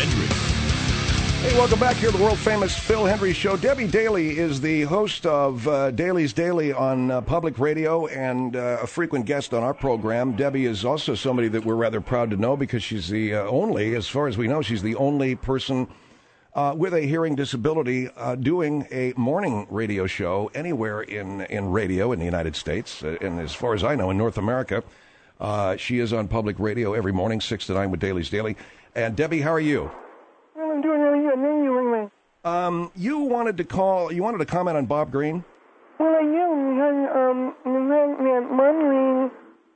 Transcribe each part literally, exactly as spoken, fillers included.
Hendry. Hey, welcome back here to the world-famous Phil Hendry Show. Debbie Daly is the host of uh, Daly's Daily on uh, public radio and uh, a frequent guest on our program. Debbie is also somebody that we're rather proud to know because she's the uh, only, as far as we know, she's the only person uh, with a hearing disability uh, doing a morning radio show anywhere in, in radio in the United States. Uh, and as far as I know, in North America, uh, she is on public radio every morning, six to nine with Daly's Daily. And Debbie, how are you? I'm doing really good. Thank you very much. Um, you wanted to call, you wanted to comment on Bob Green? Well, I do, because, um, the fact that Bob Green,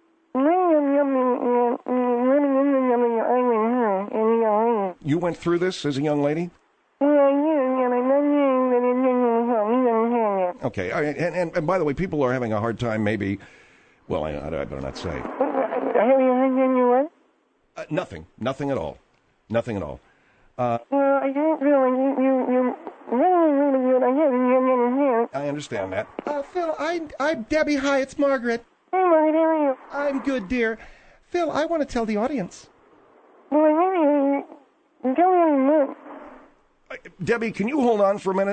You went through this as a young lady? Well, I did, and I'm not saying that it didn't help. You understand that. Okay, I, and, and, and by the way, people are having a hard time maybe, well, I, I better not say. I have you heard you what? Uh, nothing, nothing at all. Nothing at all. Uh, well, I don't feel like you, you, you really, really good. I get it, you understand. I understand that. Uh, Phil, I, I'm Debbie. Hi, it's Margaret. Hey, Margaret, how are you? I'm good, dear. Phil, I want to tell the audience. Well, I really, you tell me what. Uh, Debbie, can you hold on for a minute?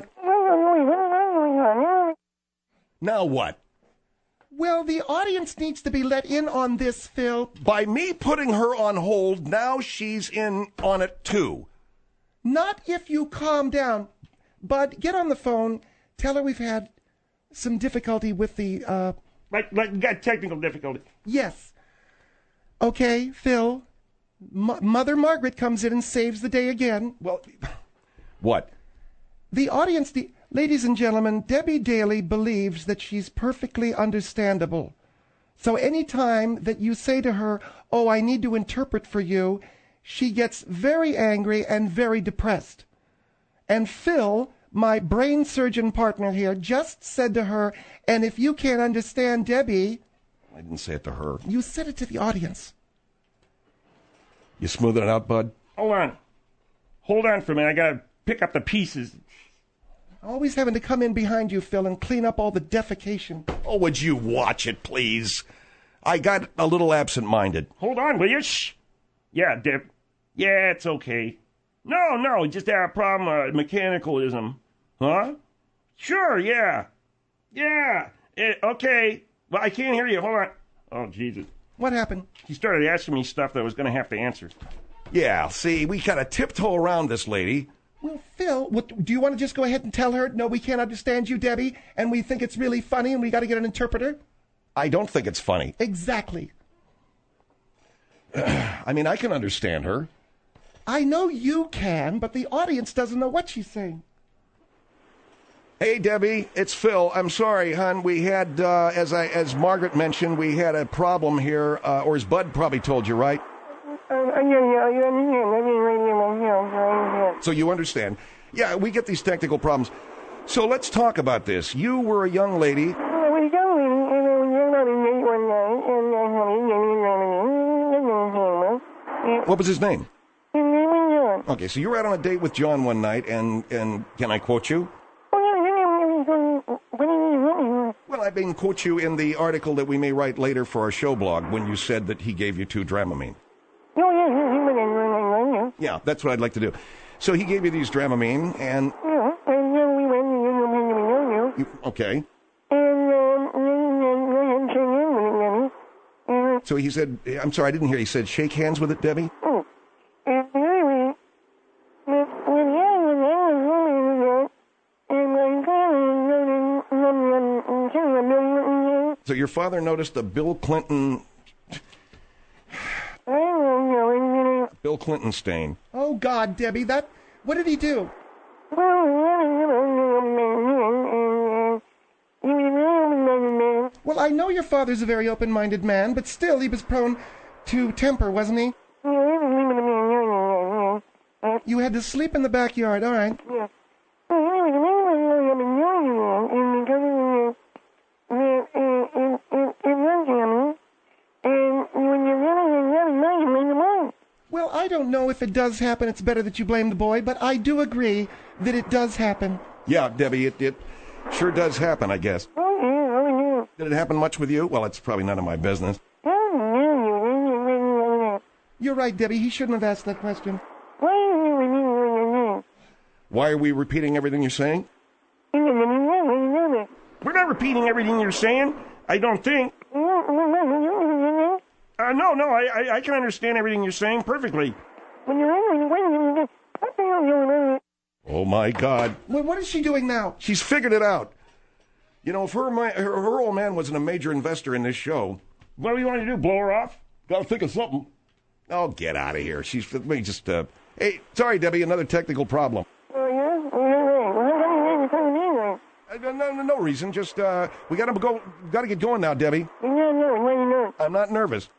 Now what? Well, the audience needs to be let in on this, Phil. By me putting her on hold, now she's in on it too. Not if you calm down. Bud, get on the phone. Tell her we've had some difficulty with the, uh... Like, like you got technical difficulty. Yes. Okay, Phil. M- Mother Margaret comes in and saves the day again. Well, what? The audience... The, ladies and gentlemen, Debbie Daly believes that she's perfectly understandable. So any time that you say to her, oh, I need to interpret for you, she gets very angry and very depressed. And Phil, my brain surgeon partner here, just said to her, and if you can't understand Debbie... I didn't say it to her. You said it to the audience. You smoothing it out, Bud? Hold on. Hold on for a minute. I got to pick up the pieces. Always having to come in behind you, Phil, and clean up all the defecation. Oh, would you watch it, please? I got a little absent-minded. Hold on, will you? Shh. Yeah, Deb. Yeah, it's okay. No, no, just had a problem, uh, mechanicalism. Huh? Sure, yeah. Yeah. Eh, okay. Well, I can't hear you. Hold on. Oh, Jesus. What happened? He started asking me stuff that I was going to have to answer. Yeah, see, we got to tiptoe around this lady. Well, Phil, what, do you want to just go ahead and tell her, no, we can't understand you, Debbie, and we think it's really funny and we got to get an interpreter? I don't think it's funny. Exactly. I mean, I can understand her. I know you can, but the audience doesn't know what she's saying. Hey, Debbie, it's Phil. I'm sorry, hon. We had, uh, as I, as Margaret mentioned, we had a problem here, uh, or as Bud probably told you, right? So you understand. Yeah, we get these technical problems. So let's talk about this. You were a young lady. What was his name? Okay, so you were out on a date with John one night, and, and can I quote you? Well, I mean, quote you in the article that we may write later for our show blog when you said that he gave you two Dramamine. Yeah, that's what I'd like to do. So he gave you these Dramamine, and... You, okay. So he said, I'm sorry, I didn't hear. He said, shake hands with it, Debbie? So your father noticed a Bill Clinton... Bill Clinton stain. Oh, God, Debbie, that... What did he do? Well, I know your father's a very open-minded man, but still, he was prone to temper, wasn't he? You had to sleep in the backyard, all right. Well, I don't know if it does happen. It's better that you blame the boy, but I do agree that it does happen. Yeah, Debbie, it, it sure does happen, I guess. Did it happen much with you? Well, it's probably none of my business. You're right, Debbie. He shouldn't have asked that question. Why are we repeating everything you're saying? We're not repeating everything you're saying. I don't think. Uh, no, no, I, I, I can understand everything you're saying perfectly. Oh, my God. Well, what is she doing now? She's figured it out. You know, if her, her, her old man wasn't a major investor in this show... What do you want to do, blow her off? Gotta think of something. Oh, get out of here. She's... Let me just... Uh, hey, sorry, Debbie, another technical problem. Uh, no, no, no reason. Just, uh, we gotta go... Gotta get going now, Debbie. I'm not nervous.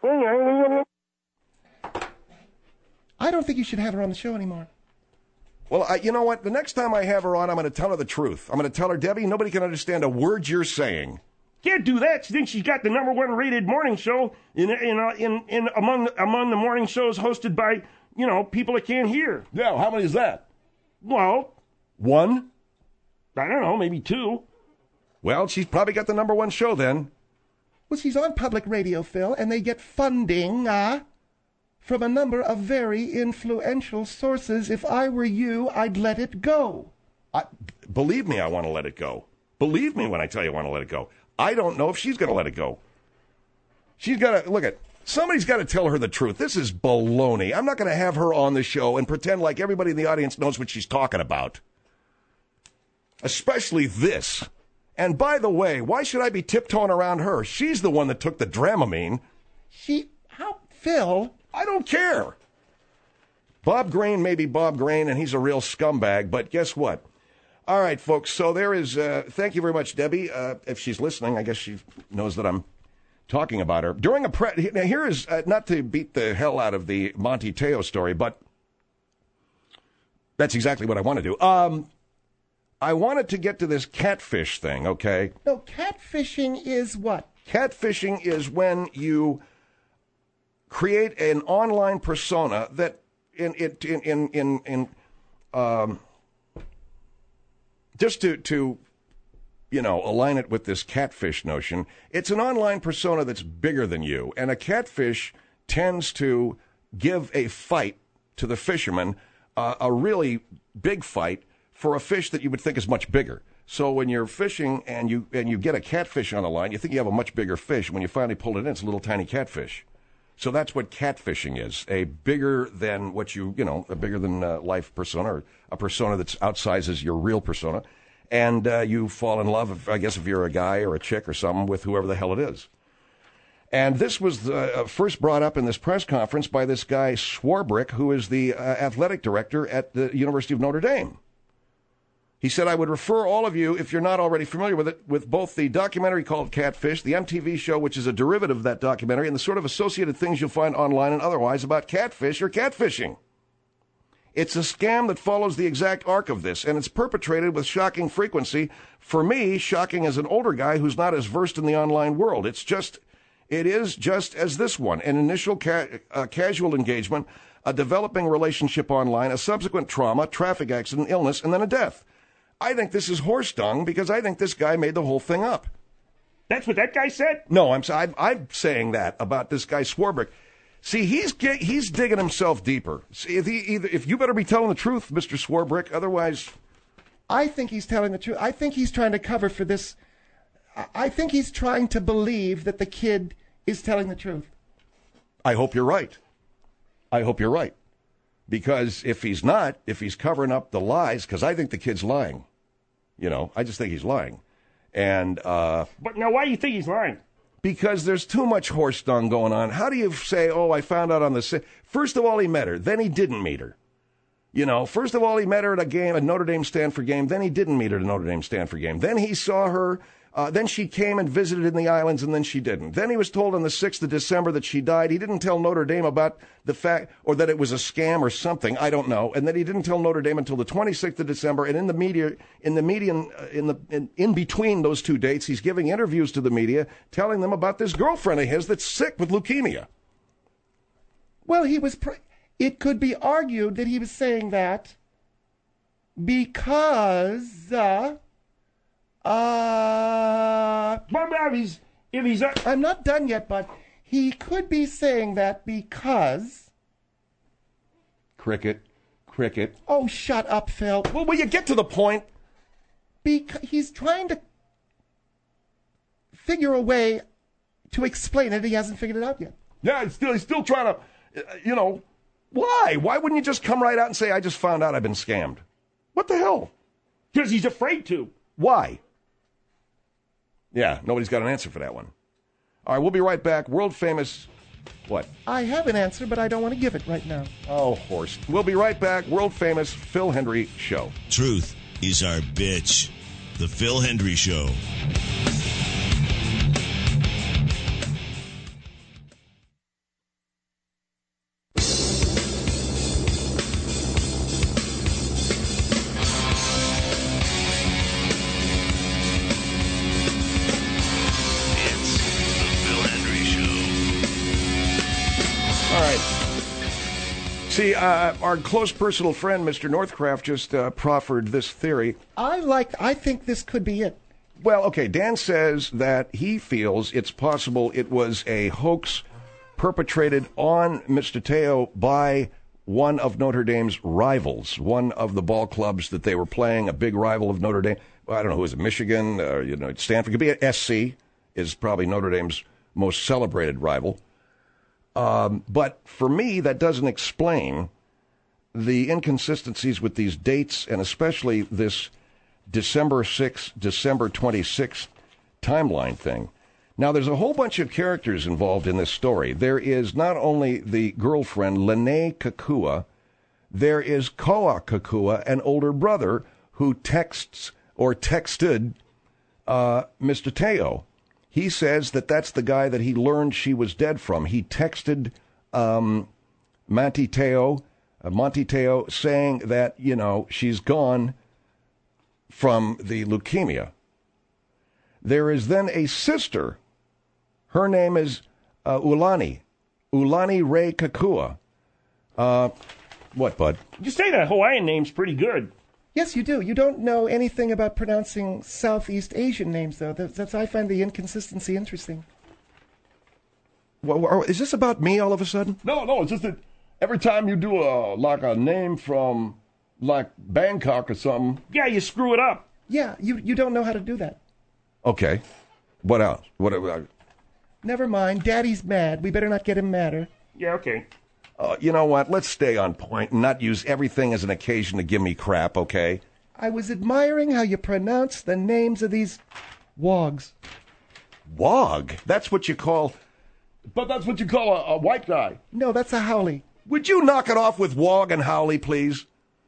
I don't think you should have her on the show anymore. Well, I, you know what? The next time I have her on, I'm going to tell her the truth. I'm going to tell her, Debbie, nobody can understand a word you're saying. Can't do that. She thinks she's got the number one rated morning show in in uh, in, in among among the morning shows hosted by, you know, people that can't hear. Yeah, how many is that? Well, one? I don't know, maybe two. Well, she's probably got the number one show then. Well, she's on public radio, Phil, and they get funding, uh, from a number of very influential sources. If I were you, I'd let it go. I, believe me, I want to let it go. Believe me when I tell you I want to let it go. I don't know if she's going to let it go. She's got to, look at, somebody's got to tell her the truth. This is baloney. I'm not going to have her on the show and pretend like everybody in the audience knows what she's talking about. Especially this. And by the way, why should I be tiptoeing around her? She's the one that took the Dramamine. She, how, Phil? I don't care. Bob Grain may be Bob Grain, and he's a real scumbag, but guess what? All right, folks, so there is, uh, thank you very much, Debbie. Uh, if she's listening, I guess she knows that I'm talking about her. During a pre- now here is, uh, not to beat the hell out of the Monty Teo story, but that's exactly what I want to do. Um, I wanted to get to this catfish thing, okay? No, catfishing is what? Catfishing is when you create an online persona that in in in in, in um just to to you know align it with this catfish notion, it's an online persona that's bigger than you, and a catfish tends to give a fight to the fisherman, uh, a really big fight for a fish that you would think is much bigger. So when you're fishing and you and you get a catfish on the line, you think you have a much bigger fish. When you finally pull it in, it's a little tiny catfish. So that's what catfishing is, a bigger than what you, you know, a bigger than uh, life persona, or a persona that outsizes your real persona. And uh, you fall in love, if, I guess if you're a guy or a chick or something, with whoever the hell it is. And this was uh, first brought up in this press conference by this guy, Swarbrick, who is the uh, athletic director at the University of Notre Dame. He said, I would refer all of you, if you're not already familiar with it, with both the documentary called Catfish, the M T V show, which is a derivative of that documentary, and the sort of associated things you'll find online and otherwise about catfish or catfishing. It's a scam that follows the exact arc of this, and it's perpetrated with shocking frequency. For me, shocking as an older guy who's not as versed in the online world. It's just, it is just as this one, an initial ca- uh, casual engagement, a developing relationship online, a subsequent trauma, traffic accident, illness, and then a death. I think this is horse dung because I think this guy made the whole thing up. That's what that guy said? No, I'm I'm, I'm saying that about this guy Swarbrick. See, he's he's digging himself deeper. See, if he either if you better be telling the truth, Mister Swarbrick, otherwise. I think he's telling the truth. I think he's trying to cover for this. I think he's trying to believe that the kid is telling the truth. I hope you're right. I hope you're right. Because if he's not, if he's covering up the lies, because I think the kid's lying. You know, I just think he's lying. And, uh... But now why do you think he's lying? Because there's too much horse dung going on. How do you say, oh, I found out on the... Si-? First of all, he met her. Then he didn't meet her. You know, first of all, he met her at a game, a Notre Dame-Stanford game. Then he didn't meet her at a Notre Dame-Stanford game. Then he saw her... Uh, then she came and visited in the islands, and then she didn't. Then he was told on the sixth of December that she died. He didn't tell Notre Dame about the fact, or that it was a scam or something. I don't know. And then he didn't tell Notre Dame until the twenty-sixth of December. And in the media, in the median, uh, in the in, in between those two dates, he's giving interviews to the media, telling them about this girlfriend of his that's sick with leukemia. Well, he was. Pr- it could be argued that he was saying that because. Uh, Uh, but if he's, if he's, uh, I'm not done yet, but he could be saying that because... Cricket, Cricket. Oh, shut up, Phil. Well, will you get to the point? Bec- he's trying to figure a way to explain it. He hasn't figured it out yet. Yeah, he's still, he's still trying to, uh, you know, why? Why wouldn't you just come right out and say, I just found out I've been scammed? What the hell? Because he's afraid to. Why? Yeah, nobody's got an answer for that one. All right, we'll be right back. World famous, what? I have an answer, but I don't want to give it right now. Oh, horse. We'll be right back. World famous Phil Hendrie Show. Truth is our bitch. The Phil Hendrie Show. See, uh, our close personal friend, Mister Northcraft, just uh, proffered this theory. I like. I think this could be it. Well, okay, Dan says that he feels it's possible it was a hoax perpetrated on Mister Teo by one of Notre Dame's rivals, one of the ball clubs that they were playing, a big rival of Notre Dame. Well, I don't know, who is it, Michigan, or, you know, Stanford. It could be at S C, is probably Notre Dame's most celebrated rival. Um, but for me, that doesn't explain the inconsistencies with these dates, and especially this December sixth, December twenty-sixth timeline thing. Now, there's a whole bunch of characters involved in this story. There is not only the girlfriend, Lene Kakua, there is Koa Kakua, an older brother who texts or texted uh, Mister Teo. He says that that's the guy that he learned she was dead from. He texted um, Monty Teo, uh, Monty Teo saying that, you know, she's gone from the leukemia. There is then a sister. Her name is uh, Ulani, Ulani Ray Kakua. Uh, what, bud? You say that Hawaiian name's pretty good. Yes, you do. You don't know anything about pronouncing Southeast Asian names, though. That's, that's I find the inconsistency interesting. Well, is this about me all of a sudden? No, no, it's just that every time you do a like a name from like Bangkok or something. Yeah, you screw it up. Yeah, you you don't know how to do that. Okay. What else? What? Uh, Never mind. Daddy's mad. We better not get him madder. Yeah, okay. Uh, you know what? Let's stay on point and not use everything as an occasion to give me crap, okay? I was admiring how you pronounce the names of these wogs. Wog? That's what you call... But that's what you call a, a white guy. No, that's a howley. Would you knock it off with Wog and Howley, please?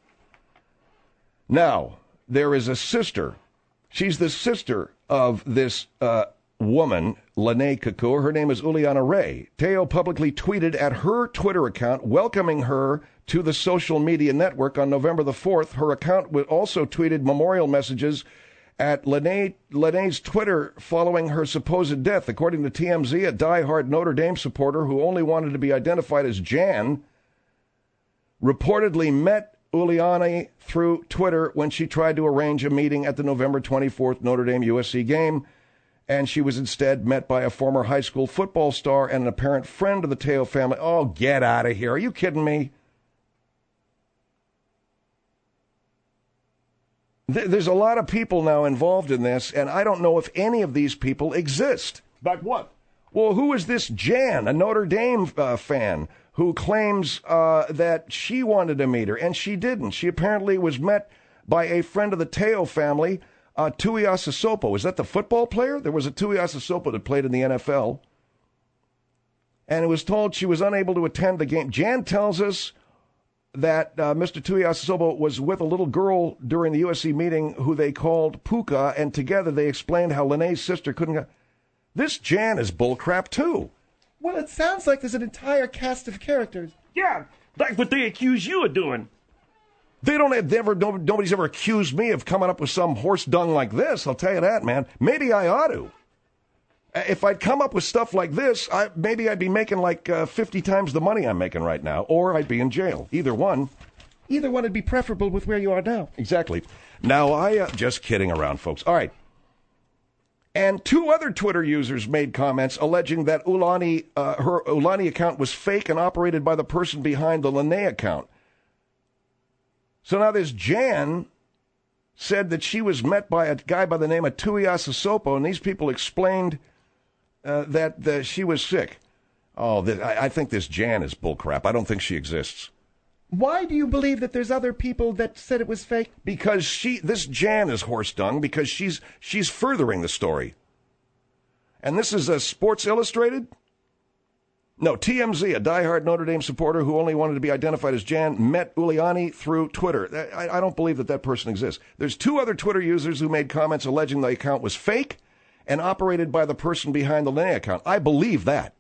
Now, there is a sister. She's the sister of this uh, woman, Lene Kakua. Her name is Uliana Ray. Teo publicly tweeted at her Twitter account welcoming her to the social media network on November the fourth. Her account also tweeted memorial messages at Lene, Lene's Twitter following her supposed death. According to T M Z, a diehard Notre Dame supporter who only wanted to be identified as Jan reportedly met Uliana through Twitter when she tried to arrange a meeting at the November twenty-fourth Notre Dame U S C game, and she was instead met by a former high school football star and an apparent friend of the Teo family. Oh, get out of here. Are you kidding me? There's a lot of people now involved in this, and I don't know if any of these people exist. Like what? Well, who is this Jan, a Notre Dame uh, fan, who claims uh, that she wanted to meet her, and she didn't. She apparently was met by a friend of the Teo family, uh, Tuiasa Sopo. Is that the football player? There was a Tuiasa Sopo that played in the N F L. And it was told she was unable to attend the game. Jan tells us that uh, Mister Tuiasa Sopo was with a little girl during the U S C meeting who they called Puka, and together they explained how Lene's sister couldn't go. This Jan is bullcrap, too. Well, it sounds like there's an entire cast of characters. Yeah, like what they accuse you of doing. They don't have, they ever, nobody's ever accused me of coming up with some horse dung like this, I'll tell you that, man. Maybe I ought to. If I'd come up with stuff like this, I, maybe I'd be making like uh, fifty times the money I'm making right now, or I'd be in jail. Either one. Either one would be preferable with where you are now. Exactly. Now, I, uh, just kidding around, folks. All right. And two other Twitter users made comments alleging that Ulani, uh, her Ulani account was fake and operated by the person behind the Lene account. So now this Jan said that she was met by a guy by the name of Tuiasa Sopo, and these people explained uh, that uh, she was sick. Oh, th- I-, I think this Jan is bullcrap. I don't think she exists. Why do you believe that there's other people that said it was fake? Because she, this Jan is horse dung because she's she's furthering the story. And this is a Sports Illustrated? No, T M Z, a diehard Notre Dame supporter who only wanted to be identified as Jan, met Uliani through Twitter. I, I don't believe that that person exists. There's two other Twitter users who made comments alleging the account was fake and operated by the person behind the Lene account. I believe that.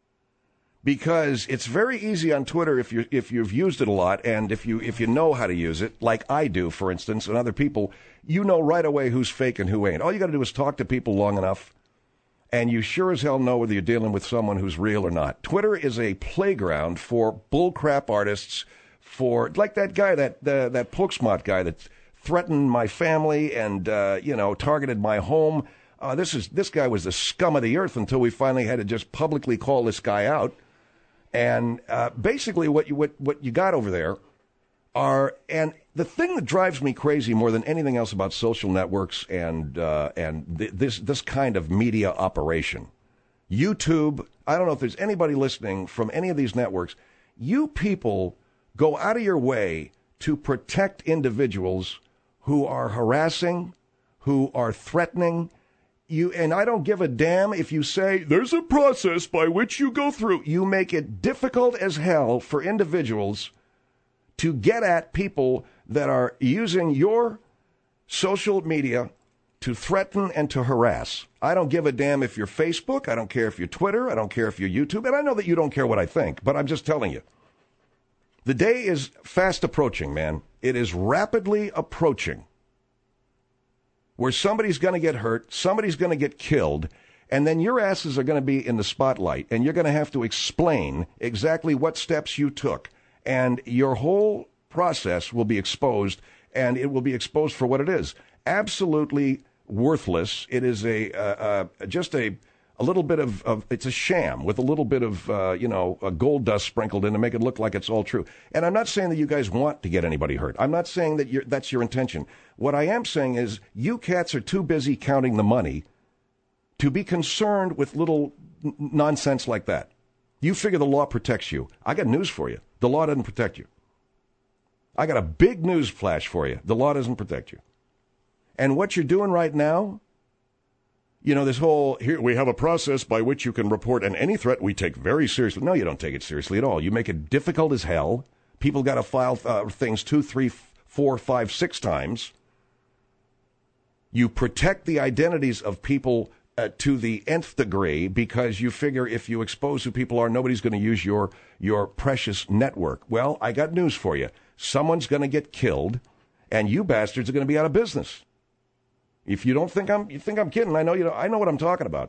Because it's very easy on Twitter if you if you've used it a lot and if you if you know how to use it, like I do, for instance, and other people, you know right away who's fake and who ain't. All you got to do is talk to people long enough, and you sure as hell know whether you're dealing with someone who's real or not. Twitter is a playground for bullcrap artists, for like that guy, that uh, that Polksmot guy that threatened my family and uh, you know targeted my home. Uh, this is this guy was the scum of the earth until we finally had to just publicly call this guy out. And uh, basically what you what, what you got over there are, and the thing that drives me crazy more than anything else about social networks and uh, and th- this this kind of media operation, YouTube, I don't know if there's anybody listening from any of these networks, you people go out of your way to protect individuals who are harassing, who are threatening. You, and I don't give a damn if you say, there's a process by which you go through. You make it difficult as hell for individuals to get at people that are using your social media to threaten and to harass. I don't give a damn if you're Facebook. I don't care if you're Twitter. I don't care if you're YouTube. And I know that you don't care what I think, but I'm just telling you. The day is fast approaching, man. It is rapidly approaching, where somebody's going to get hurt, somebody's going to get killed, and then your asses are going to be in the spotlight, and you're going to have to explain exactly what steps you took, and your whole process will be exposed, and it will be exposed for what it is. Absolutely worthless. It is a uh, uh, just a a little bit of, of it's a sham with a little bit of uh, you know a gold dust sprinkled in to make it look like it's all true. And I'm not saying that you guys want to get anybody hurt. I'm not saying that you're, that's your intention. What I am saying is you cats are too busy counting the money to be concerned with little n- nonsense like that. You figure the law protects you. I got news for you. The law doesn't protect you. I got a big news flash for you. The law doesn't protect you. And what you're doing right now, you know, this whole, here, we have a process by which you can report, and any threat we take very seriously. No, you don't take it seriously at all. You make it difficult as hell. People got to file uh, things two, three, four, five, six times. You protect the identities of people uh, to the nth degree because you figure if you expose who people are, nobody's going to use your, your precious network. Well, I got news for you. Someone's going to get killed, and you bastards are going to be out of business. If you don't think I'm, you think I'm kidding, I know you know, I know what I'm talking about.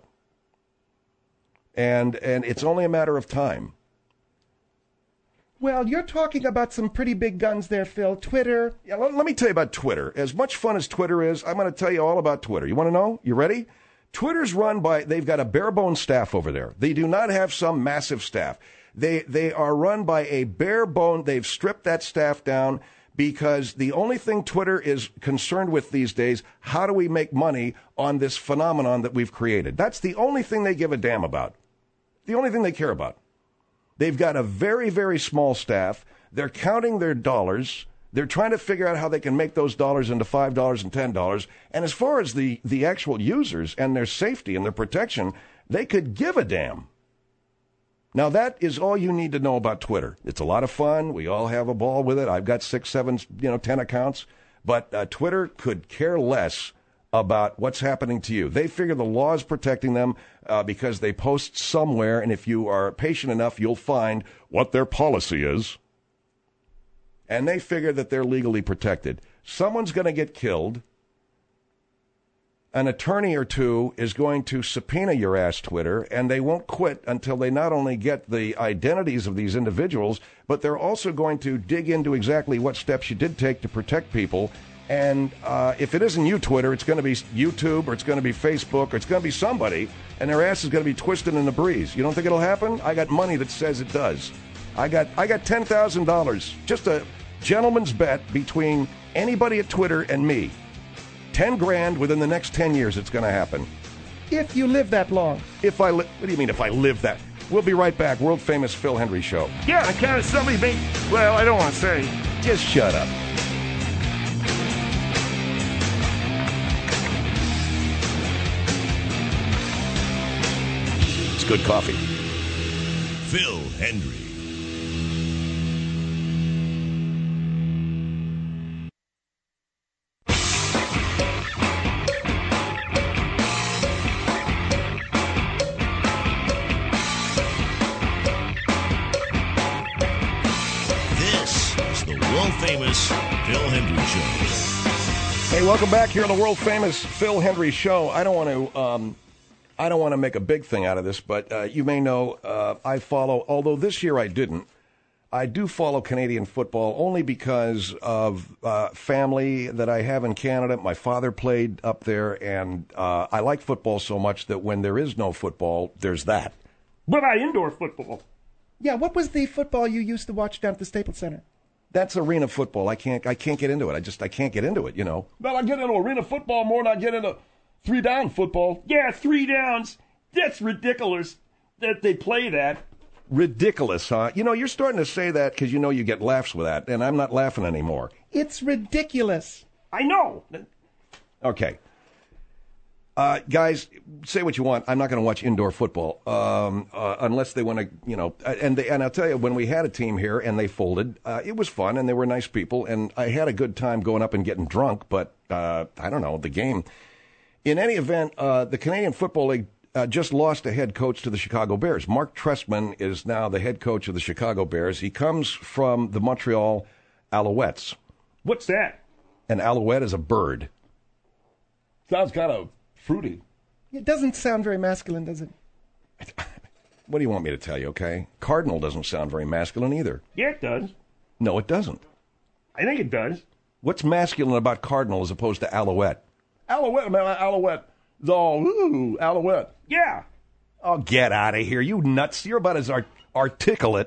And and it's only a matter of time. Well, you're talking about some pretty big guns there, Phil. Twitter. Yeah, let, let me tell you about Twitter. As much fun as Twitter is, I'm going to tell you all about Twitter. You want to know? You ready? Twitter's run by, they've got a bare bones staff over there. They do not have some massive staff. They they are run by a bare bone, they've stripped that staff down. Because the only thing Twitter is concerned with these days, how do we make money on this phenomenon that we've created? That's the only thing they give a damn about. The only thing they care about. They've got a very, very small staff. They're counting their dollars. They're trying to figure out how they can make those dollars into five dollars and ten dollars. And as far as the, the actual users and their safety and their protection, they could give a damn. Now, that is all you need to know about Twitter. It's a lot of fun. We all have a ball with it. I've got six, seven, you know, ten accounts. But uh, Twitter could care less about what's happening to you. They figure the law is protecting them uh, because they post somewhere, and if you are patient enough, you'll find what their policy is. And they figure that they're legally protected. Someone's going to get killed. An attorney or two is going to subpoena your ass, Twitter, and they won't quit until they not only get the identities of these individuals, but they're also going to dig into exactly what steps you did take to protect people. And uh, if it isn't you, Twitter, it's going to be YouTube, or it's going to be Facebook, or it's going to be somebody, and their ass is going to be twisted in the breeze. You don't think it'll happen? I got money that says it does. I got I got ten thousand dollars just to Gentleman's bet between anybody at Twitter and me. Ten grand within the next ten years it's going to happen. If you live that long. If I li- What do you mean if I live that? We'll be right back. World famous Phil Hendry Show. Yeah, I kind of somebody made. Well, I don't want to say. Just shut up. It's good coffee. Phil Hendry. Famous Phil Hendry Show. Hey, welcome back here on the world famous Phil Hendry Show. I don't want to, um, I don't want to make a big thing out of this, but uh, you may know uh, I follow. Although this year I didn't, I do follow Canadian football only because of uh, family that I have in Canada. My father played up there, and uh, I like football so much that when there is no football, there's that. What about indoor football? Yeah, what was the football you used to watch down at the Staples Center? That's arena football. I can't. I can't get into it. I just. I can't get into it. You know. Well, I get into arena football more than I get into three down football. Yeah, three downs. That's ridiculous that they play that. Ridiculous, huh? You know, you're starting to say that because you know you get laughs with that, and I'm not laughing anymore. It's ridiculous. I know. Okay. Uh, guys, say what you want. I'm not going to watch indoor football um, uh, unless they want to, you know. And they, and I'll tell you, when we had a team here and they folded, uh, it was fun and they were nice people. And I had a good time going up and getting drunk. But uh, I don't know, the game. In any event, uh, the Canadian Football League uh, just lost a head coach to the Chicago Bears. Mark Trestman is now the head coach of the Chicago Bears. He comes from the Montreal Alouettes. What's that? An alouette is a bird. Sounds kind of fruity. It doesn't sound very masculine, does it? What do you want me to tell you, okay? Cardinal doesn't sound very masculine either. Yeah, it does. No, it doesn't. I think it does. What's masculine about Cardinal as opposed to Alouette? Alouette, man, Alouette. It's all, ooh, Alouette. Yeah. Oh, get out of here. You nuts. You're about as art- articulate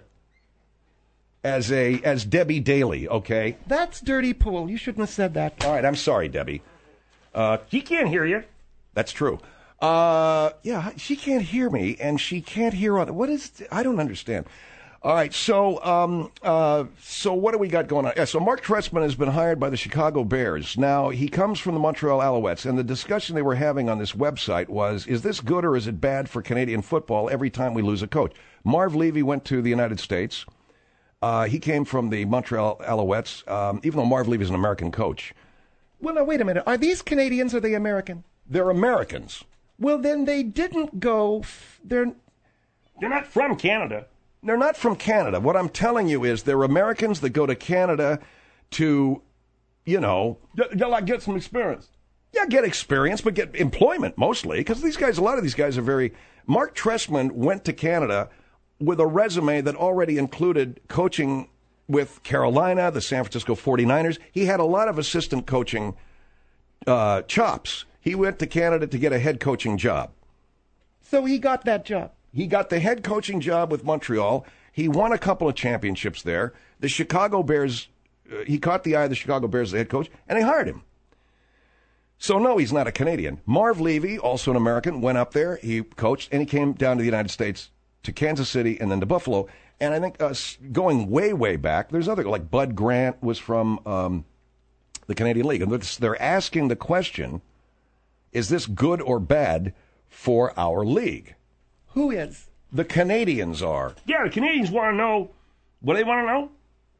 as a as Debbie Daly, okay? That's dirty pool. You shouldn't have said that. All right, I'm sorry, Debbie. Uh, he can't hear you. That's true. Uh, yeah, she can't hear me, and she can't hear on. What is? I don't understand. All right, so um, uh, so what do we got going on? Yeah, so Mark Trestman has been hired by the Chicago Bears. Now he comes from the Montreal Alouettes, and the discussion they were having on this website was: is this good or is it bad for Canadian football every time we lose a coach? Marv Levy went to the United States. Uh, he came from the Montreal Alouettes, um, even though Marv Levy is an American coach. Well, now, wait a minute. Are these Canadians or are they American? They're Americans. Well, then they didn't go. F- they're They're not from Canada. They're not from Canada. What I'm telling you is they're Americans that go to Canada to, you know, Get, get, like, get some experience. yeah, get experience, but get employment mostly. Because these guys, a lot of these guys are very. Mark Trestman went to Canada with a resume that already included coaching with Carolina, the San Francisco forty-niners. He had a lot of assistant coaching uh, chops. He went to Canada to get a head coaching job. so he got that job. He got the head coaching job with Montreal. He won a couple of championships there. The Chicago Bears, uh, he caught the eye of the Chicago Bears as the head coach, and they hired him. So, no, he's not a Canadian. Marv Levy, also an American, went up there. He coached, and he came down to the United States, to Kansas City, and then to Buffalo. And I think uh, going way, way back, there's other, like Bud Grant was from um, the Canadian League. And they're asking the question, is this good or bad for our league? Who is? The Canadians are. Yeah, the Canadians want to know. What do they want to know?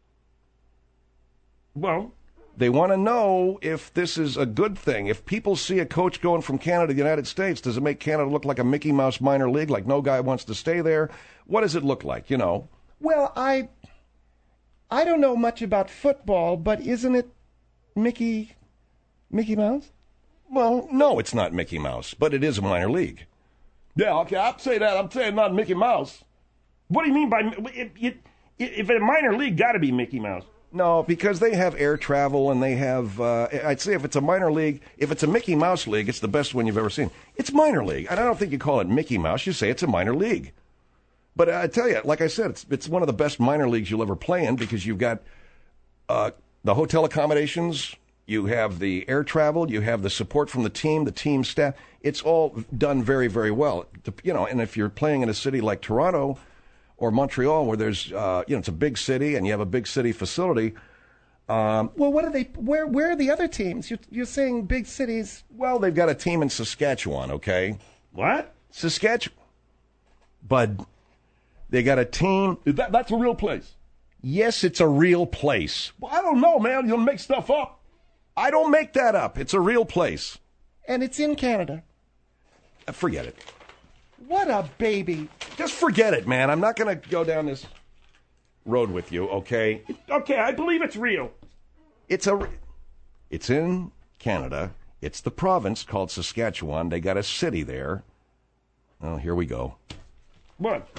Well, They want to know if this is a good thing. If people see a coach going from Canada to the United States, does it make Canada look like a Mickey Mouse minor league, like no guy wants to stay there? What does it look like, you know? Well, I I don't know much about football, but isn't it Mickey Mickey Mouse? Well, no, it's not Mickey Mouse, but it is a minor league. Yeah, okay, I'd say that. I'm saying not Mickey Mouse. what do you mean by it? it, if a minor league, got to be Mickey Mouse. No, because they have air travel and they have, uh, I'd say if it's a minor league, if it's a Mickey Mouse league, it's the best one you've ever seen. It's minor league. And I don't think you call it Mickey Mouse. You say it's a minor league. But I tell you, like I said, it's it's one of the best minor leagues you'll ever play in because you've got uh, the hotel accommodations, you have the air travel, you have the support from the team, the team staff. It's all done very, very well. You know, and if you're playing in a city like Toronto or Montreal, where there's, uh, you know, it's a big city and you have a big city facility. Um, well, what are they? Where Where are the other teams? You're, you're saying big cities. Well, they've got a team in Saskatchewan. Okay. What? Saskatchewan. Bud, they got a team. Is that that's a real place? Yes, it's a real place. Well, I don't know, man. You'll make stuff up. I don't make that up. It's a real place. And it's in Canada. Uh, Forget it. What a baby. Just forget it, man. I'm not going to go down this road with you, okay? Okay, I believe it's real. It's a. It's in Canada. It's the province called Saskatchewan. They got a city there. Oh, here we go. What?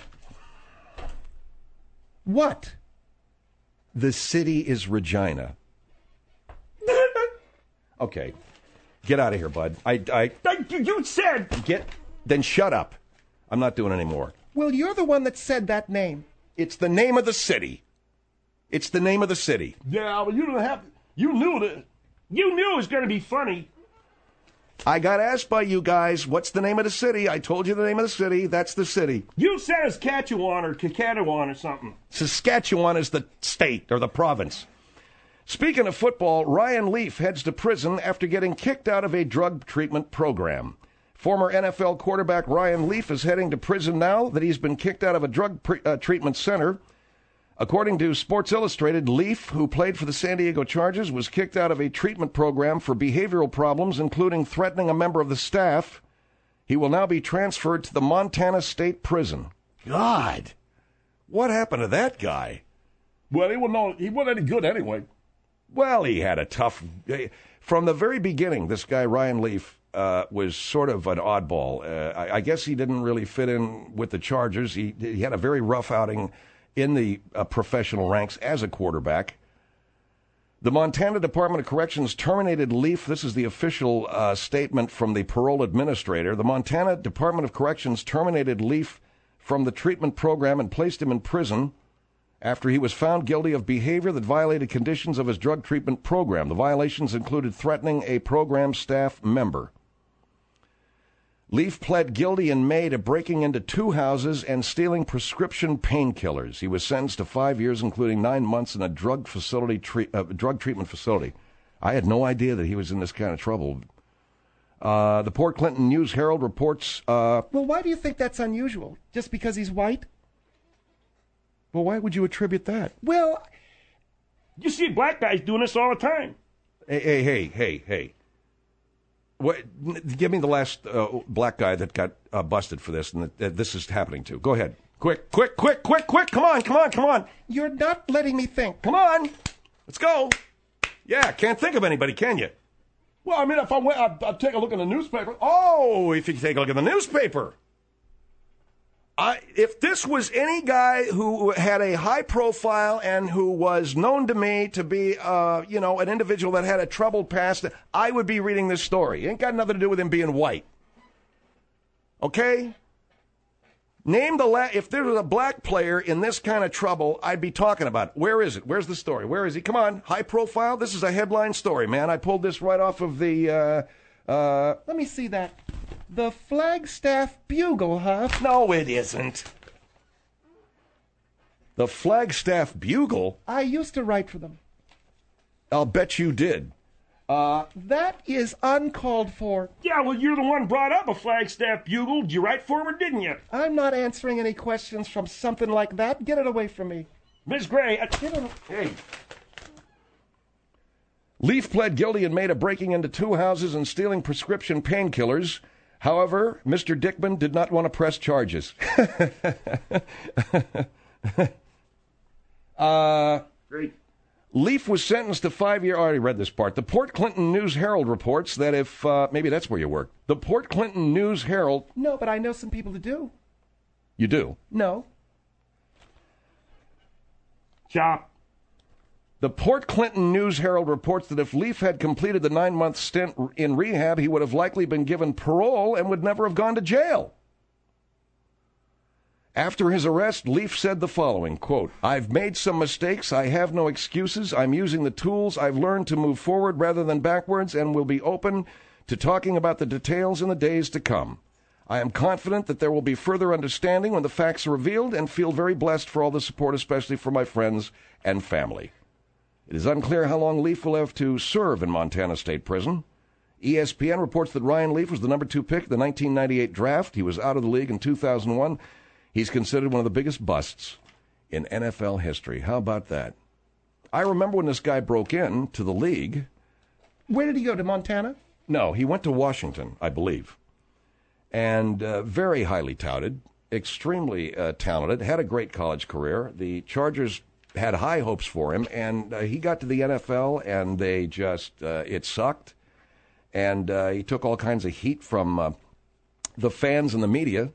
What? The city is Regina. Okay. Get out of here, bud. I, I, You said... Get... Then shut up. I'm not doing any more. Well, you're the one that said that name. It's the name of the city. It's the name of the city. Yeah, but you didn't have... You knew that... You knew it was going to be funny. I got asked by you guys, what's the name of the city? I told you the name of the city. That's the city. You said Saskatchewan or Saskatchewan or something. Saskatchewan is the state or the province. Speaking of football, Ryan Leaf heads to prison after getting kicked out of a drug treatment program. Former N F L quarterback Ryan Leaf is heading to prison now that he's been kicked out of a drug pre- uh, treatment center. According to Sports Illustrated, Leaf, who played for the San Diego Chargers, was kicked out of a treatment program for behavioral problems, including threatening a member of the staff. He will now be transferred to the Montana State Prison. God, what happened to that guy? Well, he wasn't, all, he wasn't any good anyway. Well, he had a tough... From the very beginning, this guy, Ryan Leaf, uh, was sort of an oddball. Uh, I, I guess he didn't really fit in with the Chargers. He, he had a very rough outing in the uh, professional ranks as a quarterback. The Montana Department of Corrections terminated Leaf. This is the official uh, statement from the parole administrator. The Montana Department of Corrections terminated Leaf from the treatment program and placed him in prison after he was found guilty of behavior that violated conditions of his drug treatment program. The violations included threatening a program staff member. Leaf pled guilty in May to breaking into two houses and stealing prescription painkillers. He was sentenced to five years, including nine months in a drug facility, tre- uh, drug treatment facility. I had no idea that he was in this kind of trouble. Uh, the Port Clinton News Herald reports... Uh, well, why do you think that's unusual? Just because he's white? Well, why would you attribute that? Well... You see black guys doing this all the time. Hey, hey, hey, hey, hey. What, give me the last uh, black guy that got uh, busted for this and that, that this is happening to. Go ahead. Quick, quick, quick, quick, quick. Come on, come on, come on. You're not letting me think. Come on. Let's go. Yeah, can't think of anybody, can you? Well, I mean, if I went, I'd, I'd take a look in the newspaper. Oh, if you take a look at the newspaper. I, if this was any guy who had a high profile and who was known to me to be, uh, you know, an individual that had a troubled past, I would be reading this story. It ain't got nothing to do with him being white. Okay? Name the la- if there was a black player in this kind of trouble, I'd be talking about it. Where is it? Where's the story? Where is he? Come on, high profile. This is a headline story, man. I pulled this right off of the. Uh, uh, Let me see that. The Flagstaff Bugle, huh? No, it isn't. The Flagstaff Bugle? I used to write for them. I'll bet you did. Uh, that is uncalled for. Yeah, well, you're the one brought up a Flagstaff Bugle. Did you write for him or didn't you? I'm not answering any questions from something like that. Get it away from me. Miss Gray, I... Get it Hey. Leaf pled guilty in May to breaking into two houses and stealing prescription painkillers. However, Mister Dickman did not want to press charges. uh, Great. Leaf was sentenced to five years. I already read this part. The Port Clinton News Herald reports that if, uh, maybe that's where you work. The Port Clinton News Herald. No, but I know some people that do. You do? No. Chop. The Port Clinton News Herald reports that if Leaf had completed the nine-month stint in rehab, he would have likely been given parole and would never have gone to jail. After his arrest, Leaf said the following, quote, "I've made some mistakes. I have no excuses. I'm using the tools I've learned to move forward rather than backwards and will be open to talking about the details in the days to come. I am confident that there will be further understanding when the facts are revealed and feel very blessed for all the support, especially for my friends and family." It is unclear how long Leaf will have to serve in Montana State Prison. E S P N reports that Ryan Leaf was the number two pick of the nineteen ninety-eight draft. He was out of the league in two thousand one. He's considered one of the biggest busts in N F L history. How about that? I remember when this guy broke in to the league. Where did he go, to Montana? No, he went to Washington, I believe. And uh, very highly touted, extremely uh, talented, had a great college career. The Chargers had high hopes for him, and uh, he got to the N F L, and they just, uh, it sucked. And uh, he took all kinds of heat from uh, the fans and the media.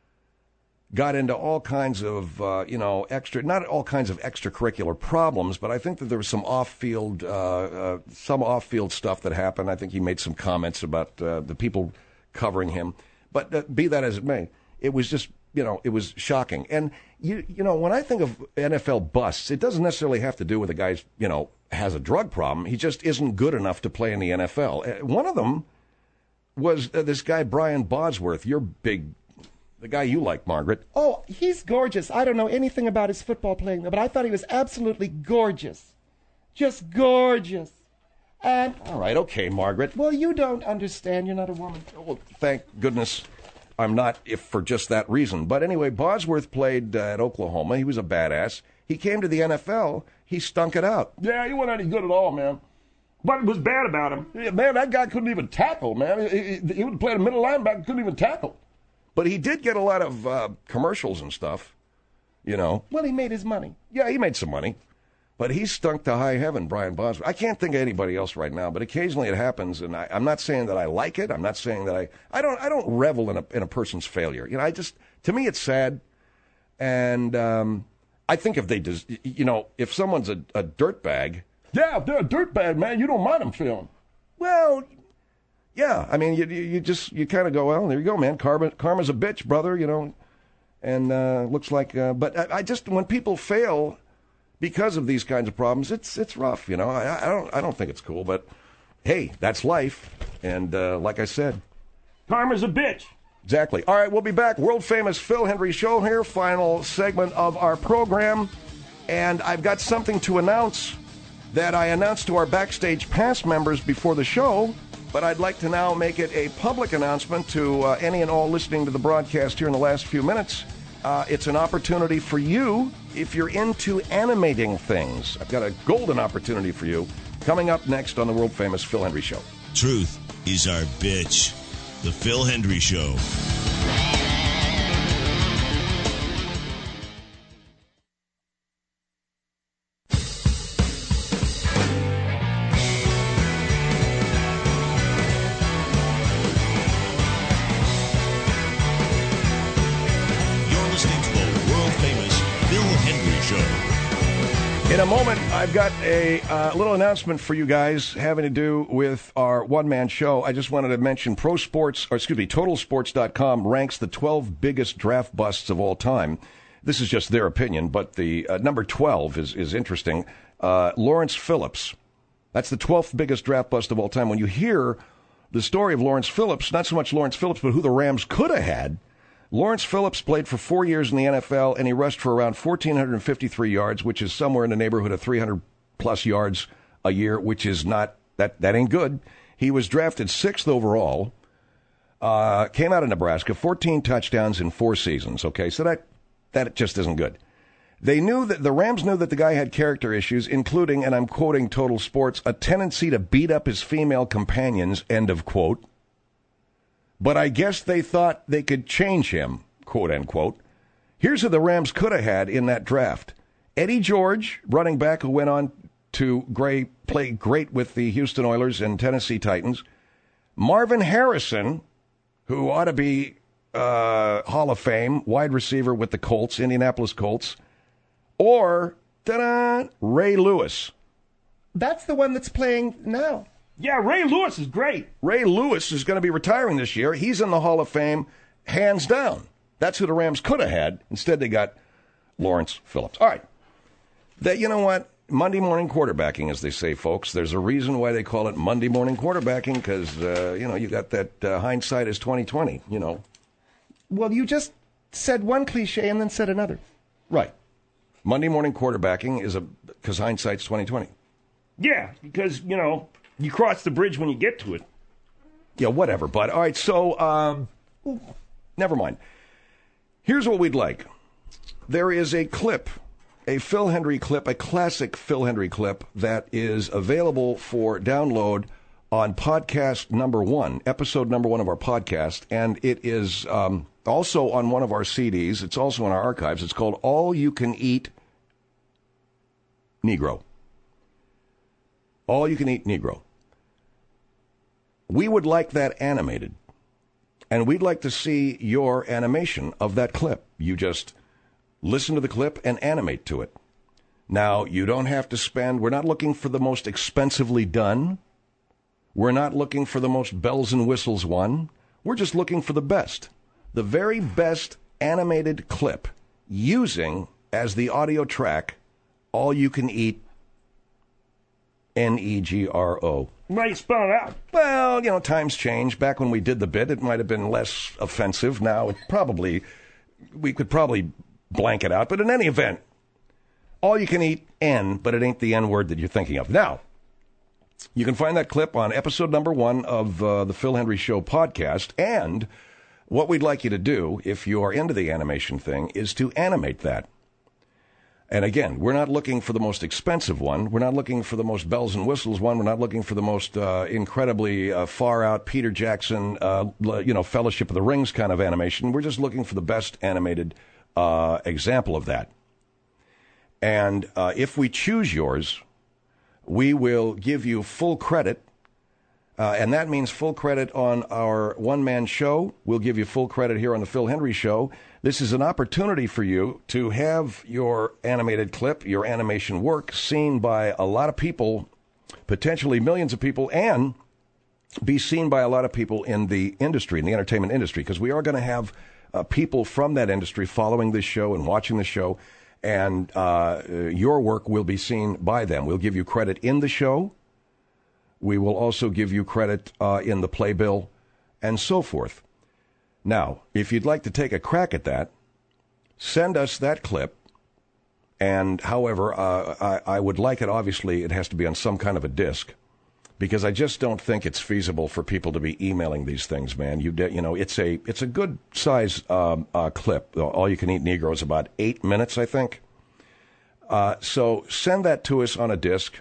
Got into all kinds of, uh, you know, extra, not all kinds of extracurricular problems, but I think that there was some off-field, uh, uh, some off-field stuff that happened. I think he made some comments about uh, the people covering him. But uh, be that as it may, it was just, you know, it was shocking. And, you you know, when I think of N F L busts, it doesn't necessarily have to do with a guy's, you know, has a drug problem. He just isn't good enough to play in the N F L. Uh, one of them was uh, this guy, Brian Bosworth, your big... The guy you like, Margaret. Oh, he's gorgeous. I don't know anything about his football playing, but I thought he was absolutely gorgeous. Just gorgeous. And... All right, okay, Margaret. Well, you don't understand. You're not a woman. Well, thank goodness I'm not, if for just that reason. But anyway, Bosworth played uh, at Oklahoma. He was a badass. He came to the N F L. He stunk it out. Yeah, he wasn't any good at all, man. What was bad about him? Yeah, man, that guy couldn't even tackle, man. He, he, he would play a middle linebacker, couldn't even tackle. But he did get a lot of uh, commercials and stuff, you know. Well, he made his money. Yeah, he made some money. But he stunk to high heaven, Brian Bosworth. I can't think of anybody else right now, but occasionally it happens, and I, I'm not saying that I like it. I'm not saying that I... I don't I don't revel in a, in a person's failure. You know, I just... To me, it's sad. And um, I think if they... Des- you know, if someone's a, a dirtbag... Yeah, if they're a dirtbag, man, you don't mind them feeling. Well... Yeah, I mean, you you just, you kind of go, well, there you go, man. Karma, karma's a bitch, brother, you know. And uh, looks like, uh, but I, I just, when people fail because of these kinds of problems, it's it's rough, you know. I, I don't I don't think it's cool, but hey, that's life. And uh, like I said, Karma's a bitch. Exactly. All right, we'll be back. World famous Phil Hendrie Show here, final segment of our program. And I've got something to announce that I announced to our Backstage Pass members before the show. But I'd like to now make it a public announcement to uh, any and all listening to the broadcast here in the last few minutes. Uh, it's an opportunity for you if you're into animating things. I've got a golden opportunity for you coming up next on the world-famous Phil Hendrie Show. Truth is our bitch. The Phil Hendrie Show. In a moment, I've got a uh, little announcement for you guys having to do with our one-man show. I just wanted to mention Pro Sports, or excuse me, Total Sports dot com ranks the twelve biggest draft busts of all time. This is just their opinion, but the uh, number twelve is, is interesting. Uh, Lawrence Phillips. That's the twelfth biggest draft bust of all time. When you hear the story of Lawrence Phillips, not so much Lawrence Phillips, but who the Rams could have had, Lawrence Phillips played for four years in the N F L, and he rushed for around one thousand four hundred fifty-three yards, which is somewhere in the neighborhood of three hundred plus yards a year, which is not, that, that ain't good. He was drafted sixth overall, uh, came out of Nebraska, fourteen touchdowns in four seasons, okay? So that, that just isn't good. They knew that, the Rams knew that the guy had character issues, including, and I'm quoting Total Sports, a tendency to beat up his female companions, end of quote. But I guess they thought they could change him, quote unquote. Here's who the Rams could have had in that draft. Eddie George, running back who went on to great, play great with the Houston Oilers and Tennessee Titans. Marvin Harrison, who ought to be uh, Hall of Fame, wide receiver with the Colts, Indianapolis Colts. Or, ta-da, Ray Lewis. That's the one that's playing now. Yeah, Ray Lewis is great. Ray Lewis is going to be retiring this year. He's in the Hall of Fame, hands down. That's who the Rams could have had. Instead, they got Lawrence Phillips. All right. That, you know what? Monday morning quarterbacking, as they say, folks. There's a reason why they call it Monday morning quarterbacking, because, uh, you know, you got that uh, hindsight is twenty twenty, you know. Well, you just said one cliche and then said another. Right. Monday morning quarterbacking is a, because hindsight's twenty twenty. Yeah, because, you know, you cross the bridge when you get to it. Yeah, whatever, bud. All right, so, um, never mind. Here's what we'd like. There is a clip, a Phil Hendrie clip, a classic Phil Hendrie clip that is available for download on podcast number one, episode number one of our podcast, and it is um, also on one of our C Ds. It's also in our archives. It's called All You Can Eat Negro. All You Can Eat Negro. We would like that animated, and we'd like to see your animation of that clip. You just listen to the clip and animate to it. Now, you don't have to spend, we're not looking for the most expensively done. We're not looking for the most bells and whistles one. We're just looking for the best. The very best animated clip using as the audio track All You Can Eat N E G R O. Why you spell it out? Well, you know, times change. Back when we did the bit, it might have been less offensive. Now, it probably, we could probably blank it out. But in any event, All You Can Eat N, but it ain't the N word that you're thinking of. Now, you can find that clip on episode number one of uh, the Phil Hendrie Show podcast. And what we'd like you to do, if you are into the animation thing, is to animate that. And again, we're not looking for the most expensive one. We're not looking for the most bells and whistles one. We're not looking for the most uh, incredibly uh, far-out Peter Jackson, uh, you know, Fellowship of the Rings kind of animation. We're just looking for the best animated uh, example of that. And uh, if we choose yours, we will give you full credit. Uh, and that means full credit on our one-man show. We'll give you full credit here on the Phil Hendrie Show. This is an opportunity for you to have your animated clip, your animation work, seen by a lot of people, potentially millions of people, and be seen by a lot of people in the industry, in the entertainment industry, because we are going to have uh, people from that industry following this show and watching the show, and uh, your work will be seen by them. We'll give you credit in the show. We will also give you credit uh, in the playbill and so forth. Now, if you'd like to take a crack at that, send us that clip. And however, uh, I, I would like it, obviously, it has to be on some kind of a disc, because I just don't think it's feasible for people to be emailing these things, man. You de- you know, it's a it's a good size um, uh, clip. All You Can Eat Negro is about eight minutes, I think. Uh, so send that to us on a disc,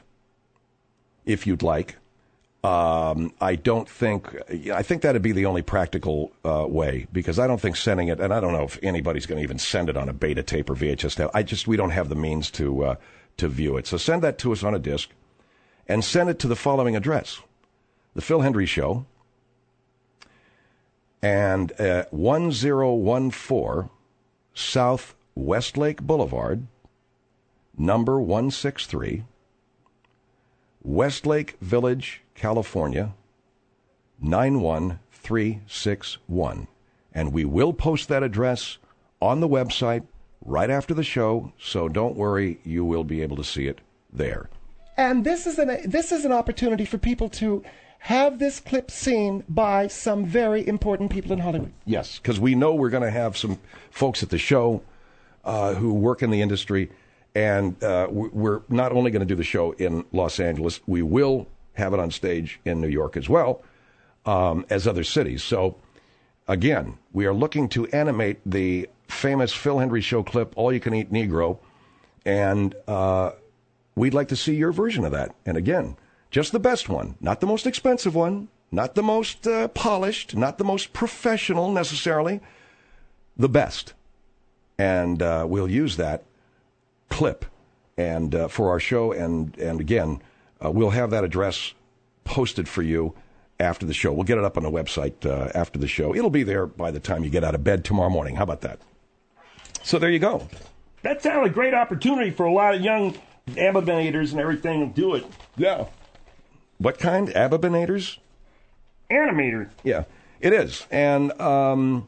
if you'd like. Um, I don't think, I think that'd be the only practical uh, way, because I don't think sending it, and I don't know if anybody's going to even send it on a beta tape or V H S tape. I just, we don't have the means to uh, to view it. So send that to us on a disc, and send it to the following address: The Phil Hendrie Show, and uh, one zero one four South Westlake Boulevard, number one sixty-three, Westlake Village, California, nine one three six one. And we will post that address on the website right after the show, so don't worry, you will be able to see it there. And this is an this is an opportunity for people to have this clip seen by some very important people in Hollywood. Yes, because we know we're going to have some folks at the show uh, who work in the industry. And uh, we're not only going to do the show in Los Angeles, we will have it on stage in New York as well, um, as other cities. So, again, we are looking to animate the famous Phil Hendrie Show clip, All You Can Eat Negro, and uh, we'd like to see your version of that. And again, just the best one, not the most expensive one, not the most uh, polished, not the most professional necessarily, the best. And uh, we'll use that clip and uh, for our show, and and again uh, we'll have that address posted for you after the show. We'll get it up on the website uh, after the show. It'll be there by the time you get out of bed tomorrow morning. How about that? So there you go. That sounds like a great opportunity for a lot of young Ababanators and everything to do it. Yeah. What kind? Ababanators? Animator. Yeah, it is. And um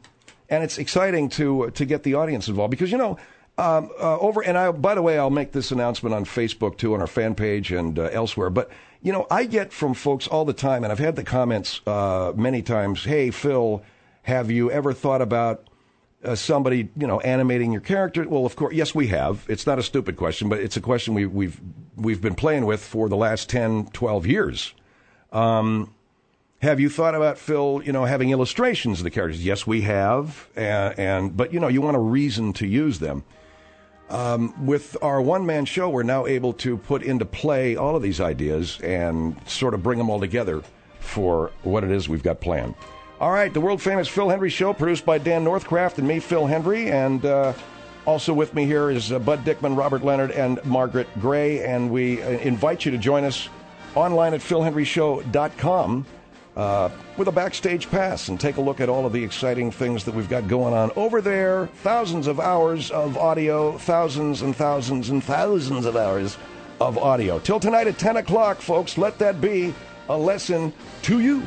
and it's exciting to to get the audience involved because you know. Um, uh, over and I. By the way, I'll make this announcement on Facebook too, on our fan page and uh, elsewhere. But you know, I get from folks all the time, and I've had the comments uh, many times. Hey, Phil, have you ever thought about uh, somebody, you know, animating your character? Well, of course, yes, we have. It's not a stupid question, but it's a question we, we've we've been playing with for the last ten, twelve years. Um, have you thought about, Phil, you know, having illustrations of the characters? Yes, we have, and, and but you know, you want a reason to use them. Um, with our one-man show, we're now able to put into play all of these ideas and sort of bring them all together for what it is we've got planned. All right, the world-famous Phil Hendrie Show, produced by Dan Northcraft and me, Phil Hendrie, and uh, also with me here is uh, Bud Dickman, Robert Leonard, and Margaret Gray, and we uh, invite you to join us online at phil hendrie show dot com uh, with a backstage pass and take a look at all of the exciting things that we've got going on over there. Thousands of hours of audio, thousands and thousands and thousands of hours of audio. Till tonight at ten o'clock, folks, let that be a lesson to you.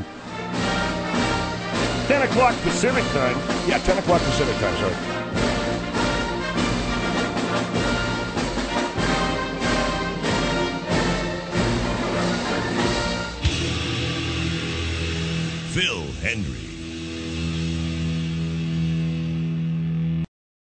ten o'clock Pacific time. Yeah, ten o'clock Pacific time, sorry. Phil Hendrie.